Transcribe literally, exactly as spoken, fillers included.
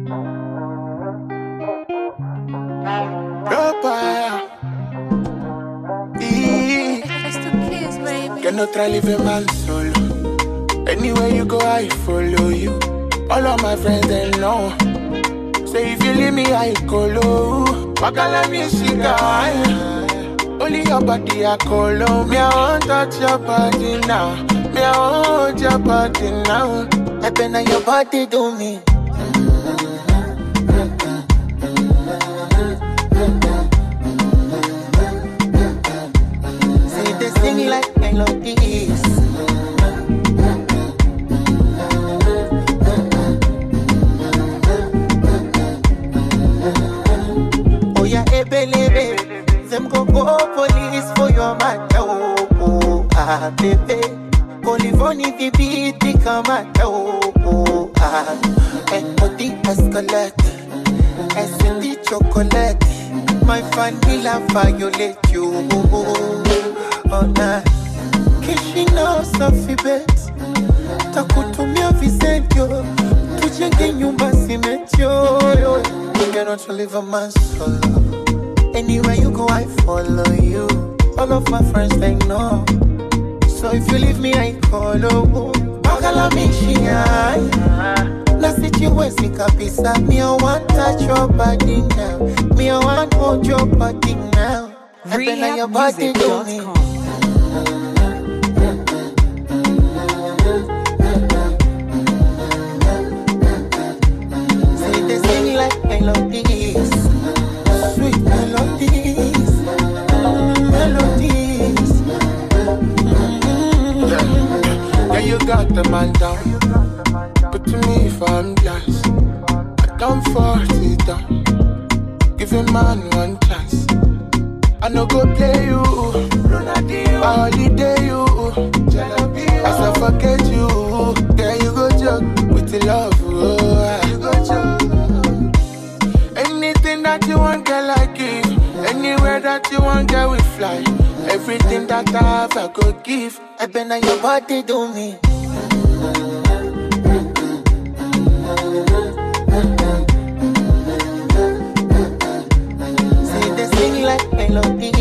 Que no try live a man solo. Anywhere you go, I follow you. All of my friends, they know. Say if you leave me, I colo. Wakala me shika. Only your body, I colo. Me, I won't touch your body now. Me, I won't your body now. I been your body do me. Say they sing like melodies. Oh yeah, ebelebe. Them go go police for your man. Oh, oh, ah, baby. Colivoni the beat, the come at oh, oh, ah. And body escalate. And the chocolate. My vanilla violate you. Oh, nah. Kishi no safi bet. Takutumia visentio. Tujenge nyumba simetio. You cannot live a man solo. Anywhere you go, I follow you. All of my friends, they know. So if you leave me, I call oh. Wakala me shia. Na situation kabisa. Me I want touch your body now. Me I want hold your body now. And then your body do me. Say they sing like melodies, sweet melodies, mm, melodies. Mm-hmm. Yeah, yeah, you got the man down. But to me, if I'm blessed, I don't force it down. Give a man one chance. I no go play you, I holiday you. As I forget you, yeah, you go joke with the love. Oh, you go joke. Anything that you want, girl, I give. Anywhere that you want, girl, we fly. Everything that I have, I go give. I been on your body, do me. Say they sing like melody.